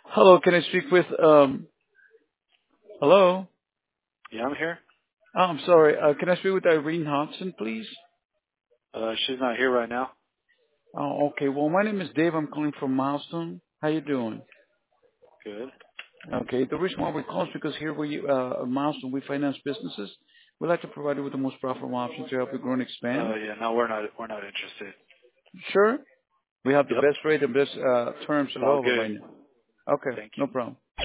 Hello, can I speak with, hello? Yeah, I'm here. Oh, I'm sorry. Can I speak with Irene Hodgson, please? She's not here right now. Oh, okay. Well, my name is Dave. I'm calling from Milestone. How you doing? Good. Okay. The reason why we call is because here we, at Milestone, we finance businesses. We'd like to provide you with the most profitable option to help you grow and expand. Yeah, no, we're not interested. Sure. We have the Yep. best rate and best terms All available good. right now. Okay. Thank you. No problem.